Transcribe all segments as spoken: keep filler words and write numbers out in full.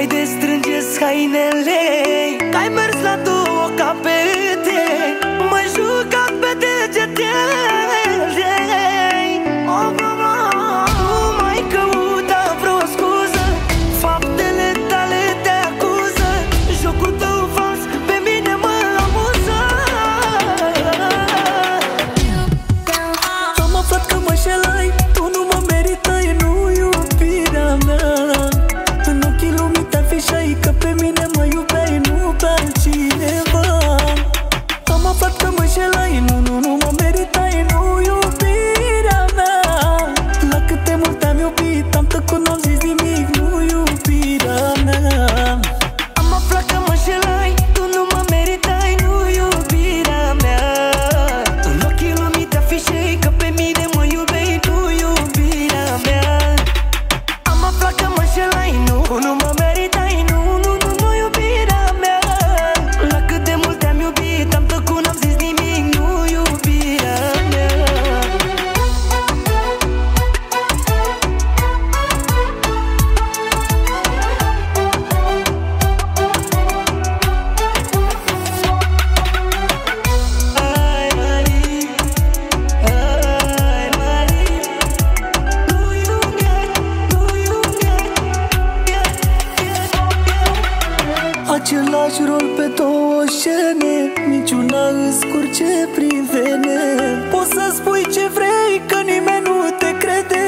Haide strângeți hainele, că ai mers la două capete, m-ai jucat pe degetele. Oh, mama, nu mai căuta vreo scuză, faptele tale te acuză, jocul tău fals pe mine mă amuză. Am aflat că mă șelai, tu nu mă meritai, nu iubirea mea. În ochii lumii te afișai că pe mine mă iubeai, nu pe altcineva. Am aflat că mă șelai, nu, nu, nu mă meritai, nu iubirea mea. La câte mult te-am iubit, am tăcut, n-am zis nimic, nu iubirea mea. Am aflat că mă șelai, tu nu mă meritai, nu iubirea mea. În ochii lumii te afișai că pe mine mă iubeai, nu iubirea mea. Am aflat că mă șelai, nu, nu mă meritai, nu, nu, nu, nu iubirea mea. La cât de mult te-am iubit, am tăcut, n-am zis nimic, nu iubirea mea. Ai, Mari, ai, Mari, nu iubirea, nu iubirea. Același rol pe două scene, niciuna îți curge prin vene. Poți să spui ce vrei, că nimeni nu te crede.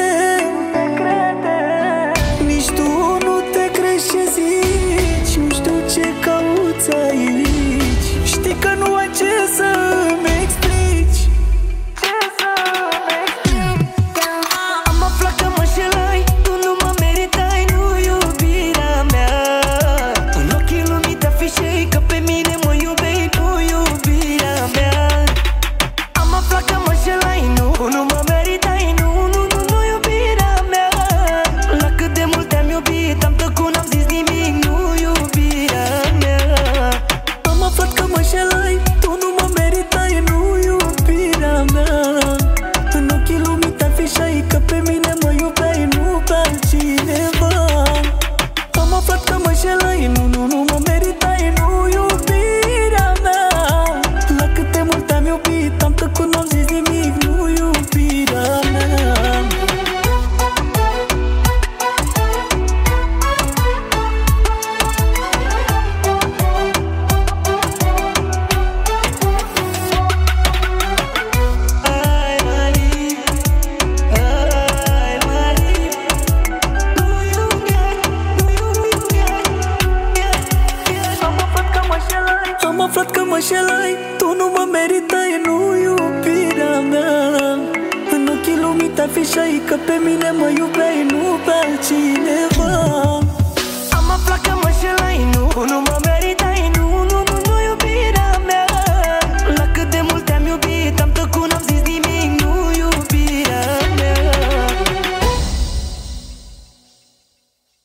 Nici tu nu te crezi ce zici, nu știu ce cauți aici. Știi că nu ai ce să-mi explici. Ce să-mi explici? Am aflat că mă șelai, tu nu mă meritai, nu iubirea mea. În ochii lumii te afișai că pe mine mă iubeai, nu iubirea mea. Am aflat că mă șelai, nu, nu mă meritai, nu, nu, nu, nu iubirea mea. La cât de mult te-am iubit, am tăcut, n-am zis nimic, nu iubirea mea. Am aflat că mă șelai, tu nu mă meritai, nu iubirea mea. În ochii lumii te afișai că pe mine mă iubeai, nu pe altcineva. Am aflat că mă șelai, nu, nu, nu mă meritai, nu iubirea mea. La cât de mult te-am iubit, am tăcut, n-am zis nimic, nu iubirea mea. Ai, Mari, ai, Mari, nu iubirea, nu iubirea. Am aflat că mă șelai, am aflat că mă șelai, tu nu mă meritai, nu iubirea mea. În ochii lumii te afișai că pe mine mă iubeai, nu pe altcineva.